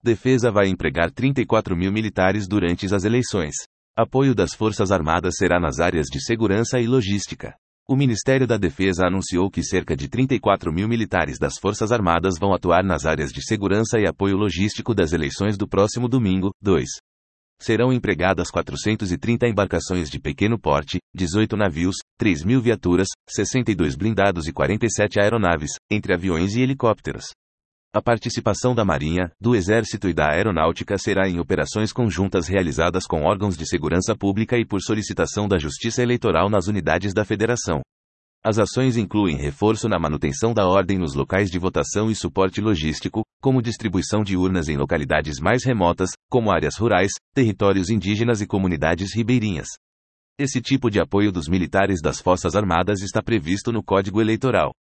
Defesa vai empregar 34 mil militares durante as eleições. Apoio das Forças Armadas será nas áreas de segurança e logística. O Ministério da Defesa anunciou que cerca de 34 mil militares das Forças Armadas vão atuar nas áreas de segurança e apoio logístico das eleições do próximo domingo, 2. Serão empregadas 430 embarcações de pequeno porte, 18 navios, 3 mil viaturas, 62 blindados e 47 aeronaves, entre aviões e helicópteros. A participação da Marinha, do Exército e da Aeronáutica será em operações conjuntas realizadas com órgãos de segurança pública e por solicitação da Justiça Eleitoral nas unidades da Federação. As ações incluem reforço na manutenção da ordem nos locais de votação e suporte logístico, como distribuição de urnas em localidades mais remotas, como áreas rurais, territórios indígenas e comunidades ribeirinhas. Esse tipo de apoio dos militares das Forças Armadas está previsto no Código Eleitoral.